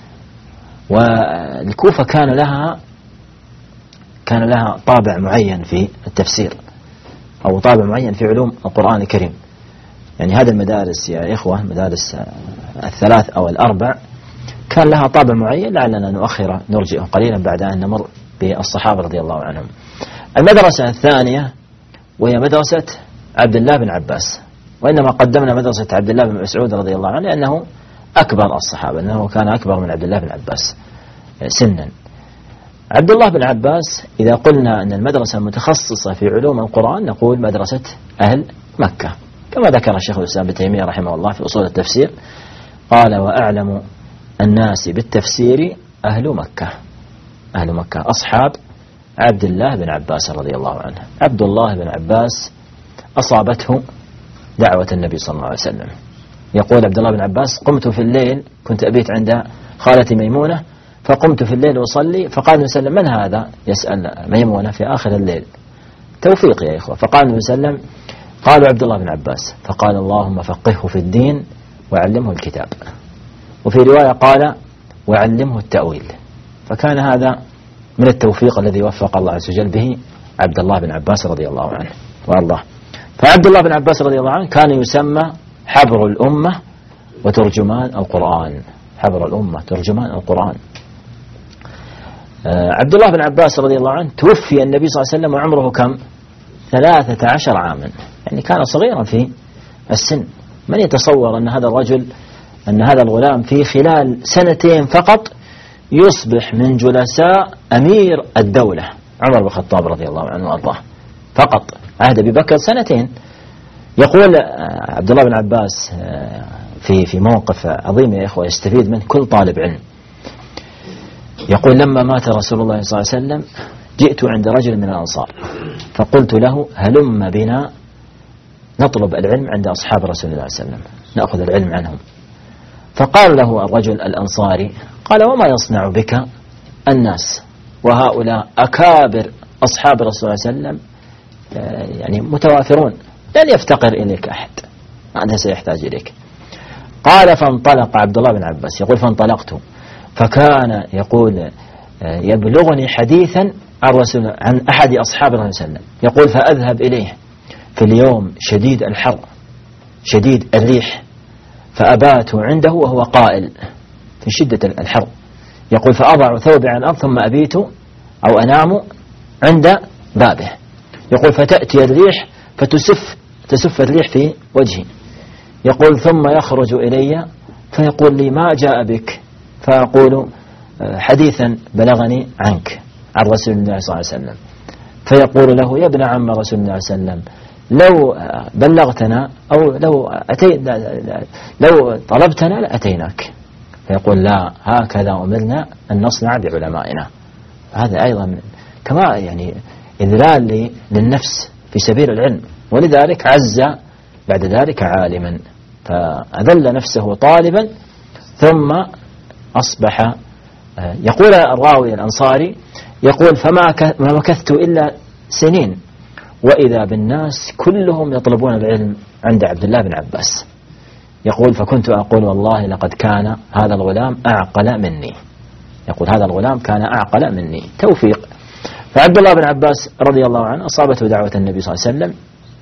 والكوفة كان لها كان لها طابع معين في التفسير أو طابع معين في علوم القرآن الكريم. يعني هذه المدارس يا إخوة مدارس الثلاث أو الأربع كان لها طابع معين، لعلنا نؤخر نرجئه قليلا بعد أن نمر بالصحابة رضي الله عنهم. المدرسة الثانية وهي مدرسة عبد الله بن عباس، وإنما قدمنا مدرسة عبد الله بن مسعود رضي الله عنه لأنه أكبر الصحابة، لأنه كان أكبر من عبد الله بن عباس سنا. عبد الله بن عباس إذا قلنا أن المدرسة متخصصة في علوم القرآن نقول مدرسة أهل مكة، كما ذكر الشيخ الإسلام ابن تيمية رحمه الله في أصول التفسير، قال وأعلم الناس بالتفسير أهل مكة. أهل مكة أصحاب عبد الله بن عباس رضي الله عنه. عبد الله بن عباس أصابته دعوة النبي صلى الله عليه وسلم. يقول عبد الله بن عباس قمت في الليل، كنت أبيت عند خالتي ميمونة، فقمت في الليل وصلي، فقال النبي صلى الله عليه وسلم من هذا يسأل ميمونة في آخر الليل؟ توفيق يا إخوة. فقال النبي صلى الله عليه وسلم قالوا عبد الله بن عباس، فقال اللهم فقهه في الدين وعلمه الكتاب. وفي رواية قال وعلمه التأويل. فكان هذا من التوفيق الذي وفق الله عز وجل به عبد الله بن عباس رضي الله عنه وارضاه. فعبد الله بن عباس رضي الله عنه كان يسمى حبر الأمة وترجمان القرآن. حبر الأمة ترجمان القرآن. عبد الله بن عباس رضي الله عنه توفي النبي صلى الله عليه وسلم وعمره كم؟ ثلاثة عشر عاما، يعني كان صغيرا في السن. من يتصور أن هذا الرجل أن هذا الغلام في خلال سنتين فقط يصبح من جلساء أمير الدولة عمر بن الخطاب رضي الله عنه وأرضاه؟ فقط عهد أبي بكر سنتين. يقول عبد الله بن عباس في في موقف عظيم يا إخوة يستفيد منه كل طالب علم. يقول لما مات رسول الله صلى الله عليه وسلم جئت عند رجل من الأنصار فقلت له هلم بنا نطلب العلم عند أصحاب رسول الله صلى الله عليه وسلم نأخذ العلم عنهم. فقال له الرجل الأنصاري قال وما يصنع بك الناس وهؤلاء أكابر أصحاب رسول الله صلى الله عليه وسلم يعني متوافرون، لن يفتقر إليك أحد، هذا سيحتاج إليك. قال فانطلق عبد الله بن عباس يقول فانطلقت فكان يقول يبلغني حديثا عن رسول عن أحد أصحاب الرسول صلى الله عليه وسلم يقول فأذهب إليه في اليوم شديد الحر شديد الريح فأبات عنده وهو قائل في شدة الحر يقول فأضع ثوبي على الأرض ثم أبيت أو أنام عند بابه يقول فتأتي الريح فتسف تسف الريح في وجهي يقول ثم يخرج إلي فيقول لي ما جاء بك فأقول حديثا بلغني عنك عن رسول الله صلى الله عليه وسلم فيقول له يا ابن عم رسول الله صلى الله عليه وسلم لو بلغتنا أو لو أتي لو طلبتنا لأتيناك فيقول لا هكذا أمرنا أن نصنع بعلمائنا. هذا أيضا كما يعني إذلال للنفس في سبيل العلم ولذلك عز بعد ذلك عالما فأذل نفسه طالبا ثم أصبح يقول الراوي الأنصاري يقول فما مكثت إلا سنين وإذا بالناس كلهم يطلبون العلم عند عبد الله بن عباس يقول فكنت أقول والله لقد كان هذا الغلام أعقل مني يقول هذا الغلام كان أعقل مني توفيق. فعبد الله بن عباس رضي الله عنه أصابته دعوة النبي صلى الله عليه وسلم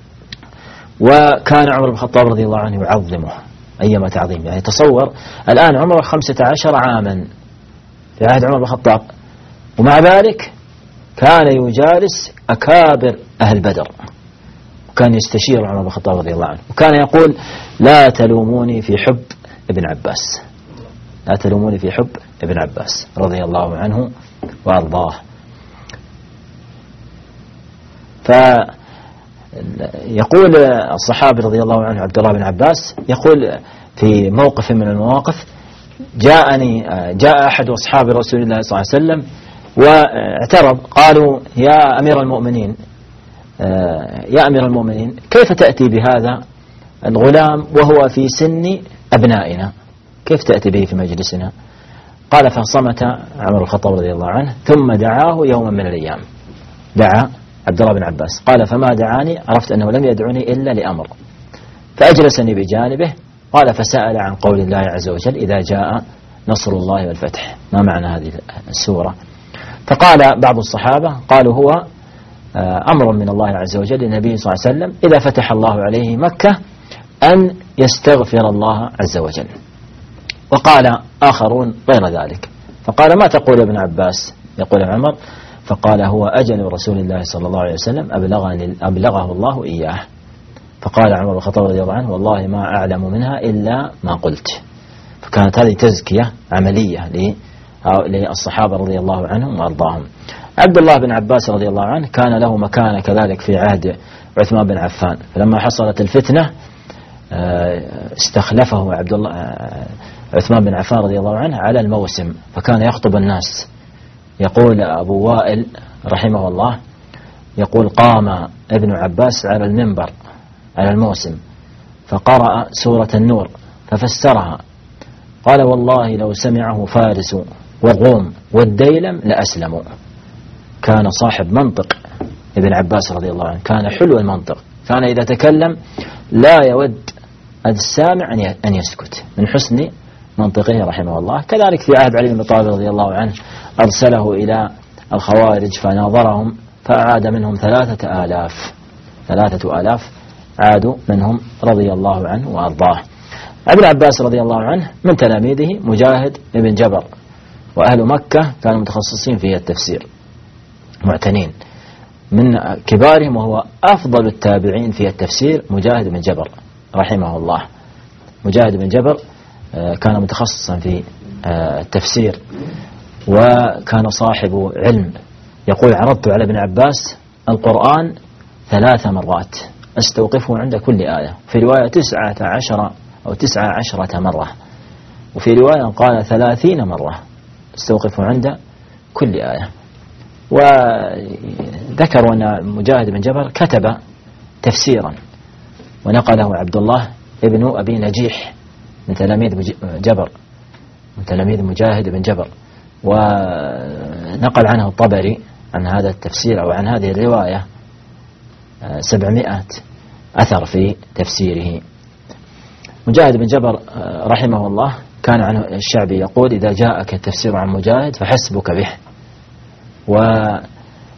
وكان عمر بن الخطاب رضي الله عنه يعظمه أيما تعظيم يعني تصور الآن عمره خمسة عشر عاما في عهد عمر بن الخطاب ومع ذلك كان يجالس أكابر أهل بدر وكان يستشير عمر بن الخطاب رضي الله عنه وكان يقول لا تلوموني في حب ابن عباس لا تلوموني في حب ابن عباس رضي الله عنه وأرضاه. فيقول الصحابي رضي الله عنه عبد الله بن عباس يقول في موقف من المواقف جاءني جاء أحد أصحاب رسول الله صلى الله عليه وسلم واعترض قالوا يا أمير المؤمنين يا أمير المؤمنين كيف تأتي بهذا الغلام وهو في سن أبنائنا كيف تأتي به في مجلسنا؟ قال فصمت عمر الخطاب رضي الله عنه ثم دعاه يوما من الأيام دعا عبد الله بن عباس قال فما دعاني عرفت أنه لم يدعني إلا لأمر فأجلسني بجانبه قال فسأل عن قول الله عز وجل إذا جاء نصر الله والفتح ما معنى هذه السورة؟ فقال بعض الصحابة قالوا هو أمر من الله عز وجل للنبي صلى الله عليه وسلم إذا فتح الله عليه مكة أن يستغفر الله عز وجل. وقال آخرون غير ذلك فقال ما تقول ابن عباس؟ يقول عمر فقال هو أجل رسول الله صلى الله عليه وسلم أبلغني أبلغه الله إياه. فقال عمر بن الخطاب رضي الله عنه والله ما أعلم منها إلا ما قلت. فكانت هذه تزكية عملية للصحابة رضي الله عنهم وأرضاهم. عبد الله بن عباس رضي الله عنه كان له مكانة كذلك في عهد عثمان بن عفان فلما حصلت الفتنة استخلفه عبد الله عثمان بن عفان رضي الله عنه على الموسم فكان يخطب الناس. يقول أبو وائل رحمه الله يقول قام ابن عباس على المنبر على الموسم فقرأ سورة النور ففسرها قال والله لو سمعه فارس والروم والديلم لأسلموا. كان صاحب منطق ابن عباس رضي الله عنه كان حلو المنطق كان إذا تكلم لا يود السامع أن يسكت من حسن منطقه رحمه الله. كذلك في عهد علي بن طالب رضي الله عنه أرسله إلى الخوارج فناظرهم فأعاد منهم ثلاثة آلاف ثلاثة آلاف عادوا منهم رضي الله عنه وأرضاه. ابن عباس رضي الله عنه من تلاميذه مجاهد بن جبر وأهل مكة كانوا متخصصين في التفسير معتنين من كبارهم وهو أفضل التابعين في التفسير مجاهد بن جبر رحمه الله. مجاهد بن جبر كان متخصصا في التفسير وكان صاحب علم. يقول عرضت على ابن عباس القرآن ثلاث مرات أستوقفه عند كل آية في رواية تسعة عشر أو تسعة عشرة مرة وفي رواية قال ثلاثين مرة استوقفه عند كل آية. وذكروا أن مجاهد بن جبر كتب تفسيرا ونقله عبد الله ابن أبي نجيح من تلاميذ جبر من تلاميذ مجاهد بن جبر ونقل عنه الطبري عن هذا التفسير أو عن هذه الرواية سبعمائة أثر في تفسيره. مجاهد بن جبر رحمه الله كان عنه الشعبي يقول: إذا جاءك التفسير عن مجاهد فحسبك به. ومات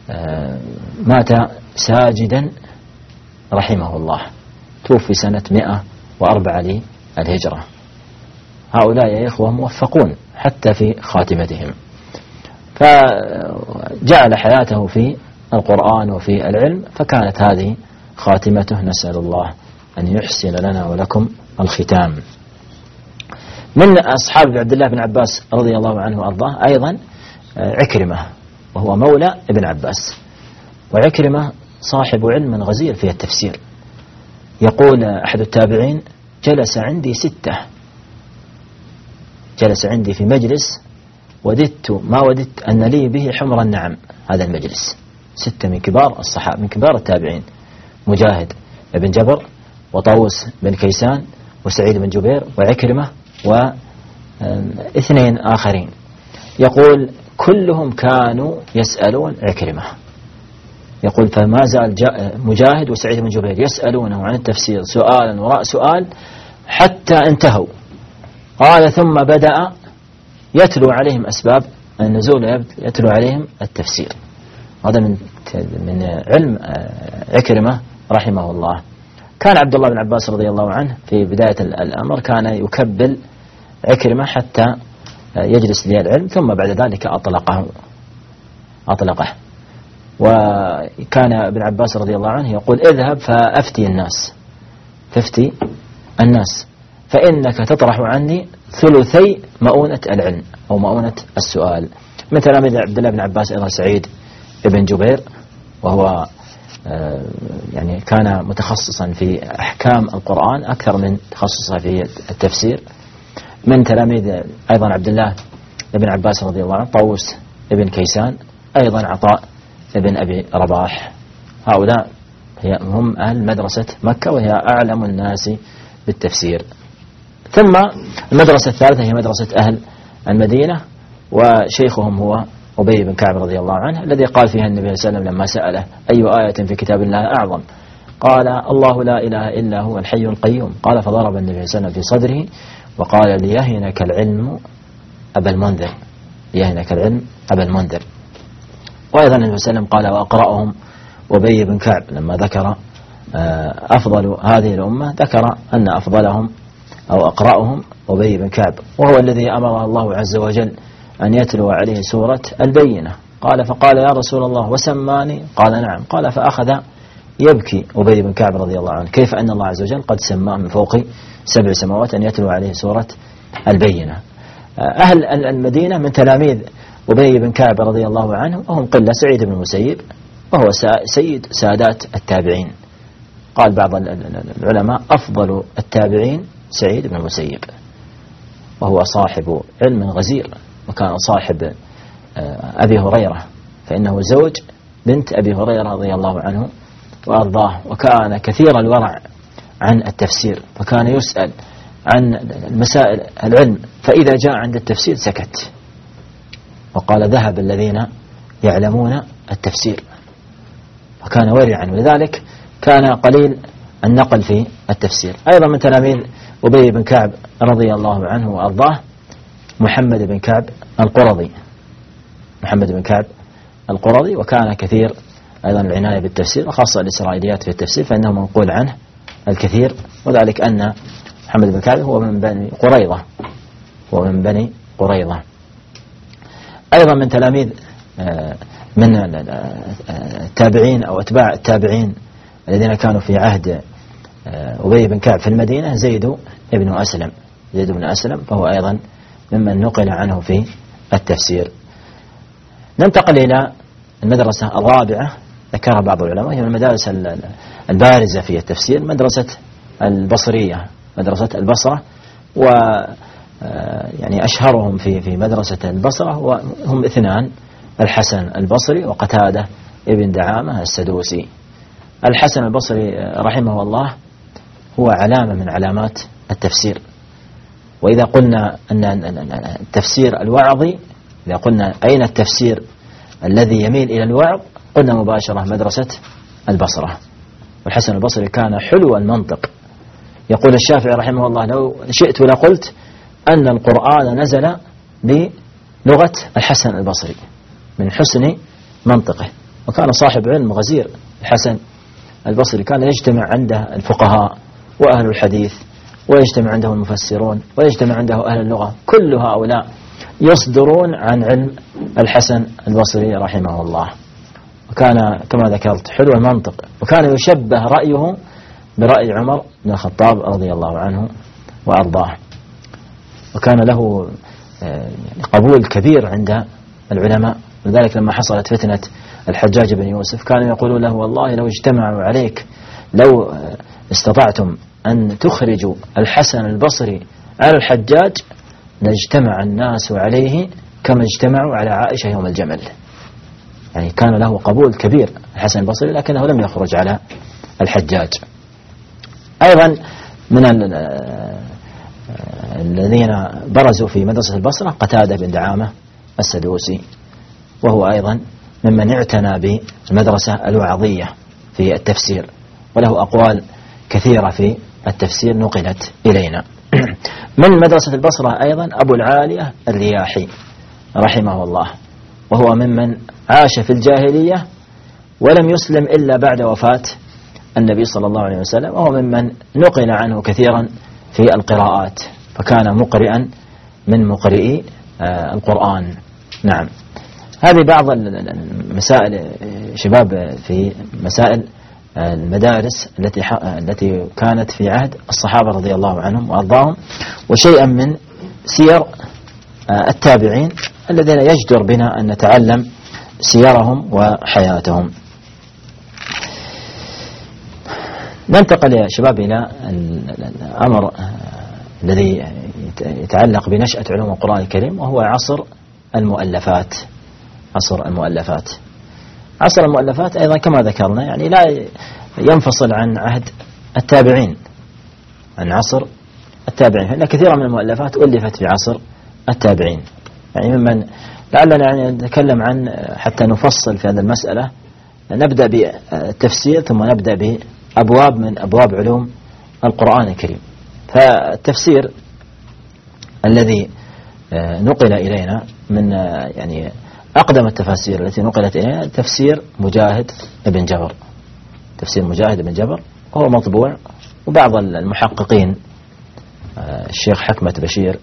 ساجدا رحمه الله، توفي سنة مئة وأربعة للهجرة. هؤلاء يا إخوة موفقون حتى في خاتمتهم، فجعل حياته في القرآن وفي العلم، فكانت هذه خاتمته. نسأل الله أن يحسن لنا ولكم الختام. من أصحاب عبد الله بن عباس رضي الله عنه وأرضاه أيضا عكرمة، وهو مولى ابن عباس، وعكرمة صاحب علم غزير في التفسير. يقول أحد التابعين: جلس عندي ستة، جلس عندي في مجلس وددت ما وددت أن لي به حمر النعم. هذا المجلس ستة من كبار الصحابة، من كبار التابعين: مجاهد بن جبر، وطاووس بن كيسان، وسعيد بن جبير، وعكرمة، واثنين آخرين. يقول كلهم كانوا يسألون عكرمة. يقول فما زال مجاهد وسعيد بن جبير يسألونه عن التفسير سؤالا وراء سؤال حتى انتهوا. قال ثم بدأ يتلو عليهم أسباب النزول، يتلو عليهم التفسير. هذا من من علم عكرمة رحمه الله. كان عبد الله بن عباس رضي الله عنه في بداية الأمر كان يكبل عكرمة حتى يجلس للعلم، ثم بعد ذلك أطلقه أطلقه وكان ابن عباس رضي الله عنه يقول: اذهب فأفتي الناس، فافتي الناس، فإنك تطرح عني ثلثي مؤونة العلم أو مؤونة السؤال. من تلاميذ عبد الله بن عباس أيضا سعيد بن جبير، وهو يعني كان متخصصا في أحكام القرآن أكثر من تخصصه في التفسير. من تلاميذ أيضا عبد الله بن عباس رضي الله عنه طاووس بن كيسان، أيضا عطاء بن أبي رباح. هؤلاء هم أهل مدرسة مكة، وهي أعلم الناس بالتفسير. ثم المدرسة الثالثة هي مدرسة أهل المدينة، وشيخهم هو أبي بن كعب رضي الله عنه، الذي قال فيها النبي صلى الله عليه وسلم لما سأله: أي آية في كتاب الله أعظم؟ قال: الله لا إله إلا هو الحي القيوم. قال فضرب النبي صلى الله عليه وسلم في صدره وقال: ليهنك العلم أبا المنذر، ليهنك العلم أبا المنذر. وأيضا النبي صلى الله عليه وسلم قال: وأقرأهم أبي بن كعب. لما ذكر أفضل هذه الأمة ذكر أن أفضلهم أو أقرأهم أبي بن كعب، وهو الذي أمر الله عز وجل أن يتلو عليه سورة البينة. قال فقال: يا رسول الله وسماني؟ قال: نعم. قال فأخذ يبكي أبي بن كعب رضي الله عنه: كيف أن الله عز وجل قد سماه من فوق سبع سماوات أن يتلو عليه سورة البينة. أهل المدينة من تلاميذ أبي بن كعب رضي الله عنه وهم قلة: سعيد بن المسيب، وهو سيد سادات التابعين. قال بعض العلماء: أفضل التابعين سعيد بن المسيب، وهو صاحب علم غزير، وكان صاحب أبي هريرة، فإنه زوج بنت أبي هريرة رضي الله عنه وأرضاه. وكان كثير الورع عن التفسير، فكان يسأل عن المسائل العلم، فإذا جاء عند التفسير سكت، وقال: ذهب الذين يعلمون التفسير. وكان ورعا، ولذلك كان قليل النقل في التفسير. أيضا من تلاميذ أبي بن كعب رضي الله عنه وأرضاه محمد بن كعب القرظي، محمد بن كعب القرظي، وكان كثير أيضا العناية بالتفسير، وخاصة الإسرائيليات في التفسير فإنه منقول عنه الكثير. وذلك أن محمد بن كعب هو من بني قريظة، هو من بني قريظة. أيضا من تلاميذ من التابعين أو أتباع التابعين الذين كانوا في عهد أبي بن كعب في المدينة زيد بن أسلم، زيد بن أسلم، فهو أيضا ممن نقل عنه في التفسير. ننتقل إلى المدرسة الرابعة ذكرها بعض العلماء، هي من المدارس البارزة في التفسير، مدرسة البصرية، مدرسة البصرة. و يعني أشهرهم في في مدرسة البصرة هم اثنان: الحسن البصري وقتادة ابن دعامة السدوسي. الحسن البصري رحمه الله هو علامة من علامات التفسير. وإذا قلنا أن التفسير الوعظي، إذا قلنا أين التفسير الذي يميل إلى الوعظ، قلنا مباشرة مدرسة البصرة. والحسن البصري كان حلو المنطق، يقول الشافعي رحمه الله: لو شئت لقلت أن القرآن نزل بلغة الحسن البصري من حسن منطقه. وكان صاحب علم غزير الحسن البصري، كان يجتمع عنده الفقهاء وأهل الحديث، ويجتمع عنده المفسرون، ويجتمع عنده أهل اللغة، كل هؤلاء يصدرون عن علم الحسن البصري رحمه الله. وكان كما ذكرت حلو المنطق، وكان يشبه رأيه برأي عمر بن الخطاب رضي الله عنه وأرضاه، وكان له قبول كبير عند العلماء. لذلك لما حصلت فتنة الحجاج بن يوسف كانوا يقولون له: والله لو اجتمعوا عليك، لو استطعتم أن تخرجوا الحسن البصري على الحجاج لاجتمع الناس عليه كما اجتمعوا على عائشة يوم الجمل. يعني كان له قبول كبير الحسن البصري، لكنه لم يخرج على الحجاج. أيضا من الذين برزوا في مدرسة البصرة قتادة بن دعامة السدوسي، وهو أيضا ممن اعتنى بالمدرسة الوعظية في التفسير، وله أقوال كثيرة في التفسير نقلت إلينا. من مدرسة البصرة أيضا أبو العالية الرياحي رحمه الله، وهو ممن عاش في الجاهلية ولم يسلم إلا بعد وفاة النبي صلى الله عليه وسلم، وهو ممن نقل عنه كثيرا في القراءات، فكان مقرئا من مقرئي القرآن. نعم، هذه بعض المسائل شباب في مسائل المدارس التي التي كانت في عهد الصحابة رضي الله عنهم وأرضاهم، وشيئا من سير التابعين الذين يجدر بنا أن نتعلم سيرهم وحياتهم. ننتقل يا شباب إلى الأمر الذي يتعلق بنشأة علوم القرآن الكريم، وهو عصر المؤلفات. عصر المؤلفات عصر المؤلفات أيضا كما ذكرنا يعني لا ينفصل عن عهد التابعين، عن عصر التابعين، فإن كثيرا من المؤلفات ألفت في عصر التابعين. يعني ممن لعلنا يعني نتكلم عن حتى نفصل في هذه المسألة، نبدأ بالتفسير ثم نبدأ بأبواب من أبواب علوم القرآن الكريم. فالتفسير الذي نقل إلينا من يعني أقدم التفاسير التي نقلت إلينا تفسير مجاهد بن جبر. تفسير مجاهد بن جبر هو مطبوع، وبعض المحققين الشيخ حكمة بشير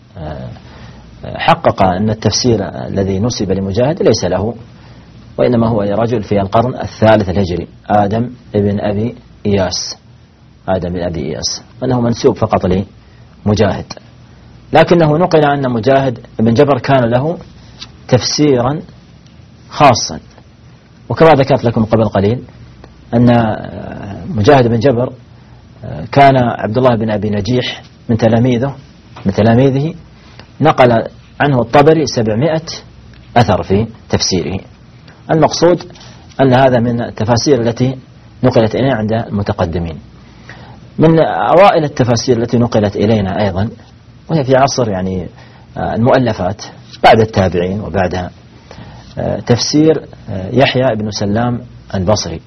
حقق أن التفسير الذي نسب لمجاهد ليس له، وإنما هو رجل في القرن الثالث الهجري، آدم بن أبي إياس آدم بن أبي إياس، وأنه منسوب فقط لمجاهد. لكنه نقل أن مجاهد بن جبر كان له تفسيرا خاصا. وكما ذكرت لكم قبل قليل أن مجاهد بن جبر كان عبد الله بن أبي نجيح من تلاميذه من تلاميذه نقل عنه الطبري سبعمائة أثر في تفسيره. المقصود أن هذا من التفاسير التي نقلت إلينا عند المتقدمين. من أوائل التفاسير التي نقلت إلينا أيضا، وهي في عصر يعني المؤلفات بعد التابعين وبعد تفسير يحيى بن سلام البصري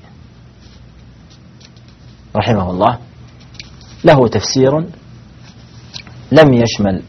رحمه الله. له تفسير لم يشمل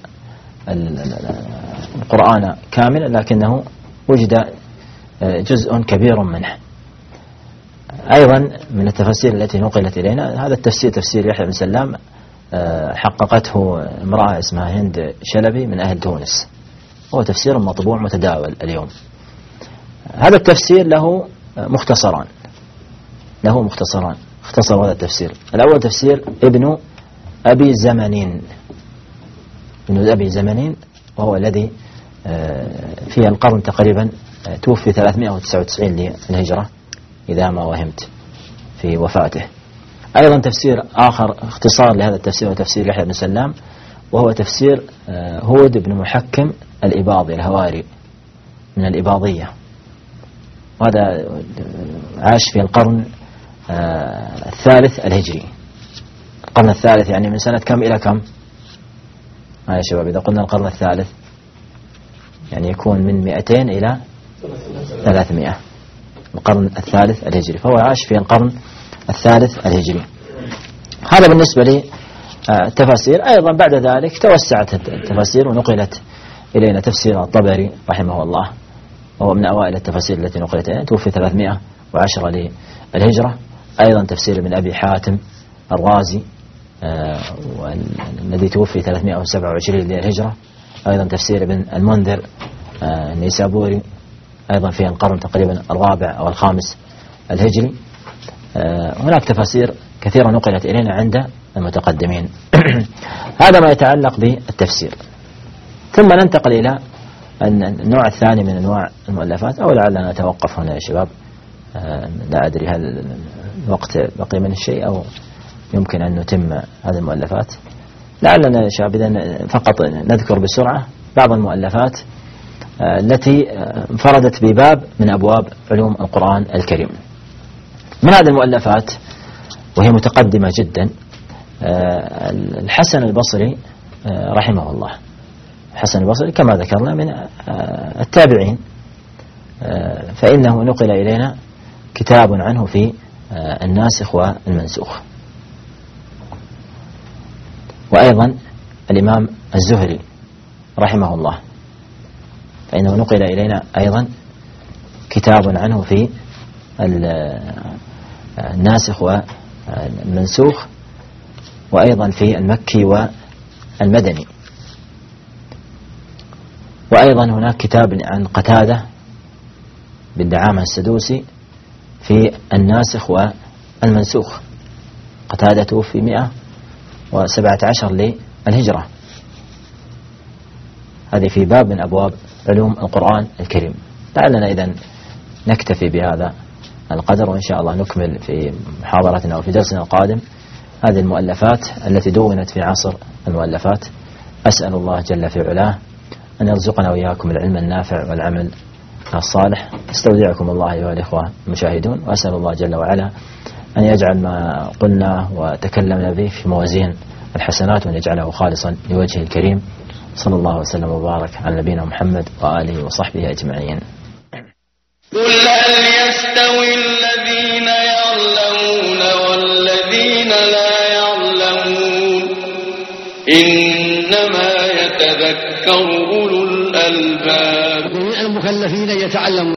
القرآن كاملا، لكنه وجد جزء كبير منه. أيضا من التفاسير التي نقلت إلينا هذا التفسير، تفسير يحيى بن سلام، حققته امرأة اسمها هند شلبي من أهل تونس، هو تفسير مطبوع متداول اليوم. هذا التفسير له مختصران له مختصران اختصر هذا التفسير. الأول تفسير ابن أبي زمنين ابن أبي زمنين وهو الذي في القرن تقريبا توفي ثلاثمائة وتسعة وتسعين للهجرة إذا ما وهمت في وفاته. أيضا تفسير آخر اختصار لهذا التفسير وتفسير يحيى بن سلام، وهو تفسير هود بن محكم الإباضي الهواري من الإباضية، وهذا عاش في القرن الثالث الهجري. القرن الثالث يعني من سنة كم إلى كم؟ ها يا شباب، إذا قلنا القرن الثالث يعني يكون من مئتين إلى ثلاثمائة، القرن الثالث الهجري، فهو عاش في القرن الثالث الهجري. هذا بالنسبة التفاسير. أيضا بعد ذلك توسعت التفاسير ونقلت إلينا تفسير الطبري رحمه الله، وهو من أوائل التفاسير التي نقلت إلينا، توفي ثلاثمائة وعشرة للهجرة. أيضا تفسير ابن أبي حاتم الرازي آه الذي توفي ثلاثمائة وسبعة وعشرين للهجرة. أيضا تفسير ابن المنذر آه النيسابوري أيضا في القرن تقريبا الرابع أو الخامس الهجري. آه هناك تفاسير كثيرة نقلت إلينا عند المتقدمين. هذا ما يتعلق بالتفسير. ثم ننتقل إلى النوع الثاني من أنواع المؤلفات، أو لعلنا نتوقف هنا يا شباب، آه لا أدري هل الوقت بقي من الشيء أو يمكن أن نتم هذه المؤلفات. لعلنا يا شباب إذن فقط نذكر بسرعة بعض المؤلفات آه التي انفردت بباب من أبواب علوم القرآن الكريم. من هذه المؤلفات وهي متقدمة جدا آه الحسن البصري آه رحمه الله. الحسن البصري كما ذكرنا من آه التابعين، آه فإنه نقل إلينا كتاب عنه في آه الناسخ والمنسوخ. وأيضا الإمام الزهري رحمه الله، فإنه نقل إلينا أيضا كتاب عنه في الناسخ والمنسوخ، وأيضا في المكي والمدني. وأيضا هناك كتاب عن قتادة بن دعامة السدوسي في الناسخ والمنسوخ. قتادة توفي مئة وسبعة عشر للهجرة. هذه في باب من أبواب علوم القرآن الكريم. لعلنا إذن نكتفي بهذا القدر، وإن شاء الله نكمل في محاضرتنا وفي درسنا القادم هذه المؤلفات التي دونت في عصر المؤلفات. أسأل الله جل في علاه أن يرزقنا وإياكم العلم النافع والعمل الصالح. استودعكم الله أيها الإخوة المشاهدون، وأسأل الله جل وعلا أن يجعل ما قلنا وتكلمنا به في موازين الحسنات، وأن يجعله خالصا لوجهه الكريم. صلى الله وسلم وبارك على نبينا محمد وآله وصحبه أجمعين. قل هل يستوي الذين يعلمون والذين لا يعلمون إنما يتذكر أولو الألباب. المكلفين يتعلمون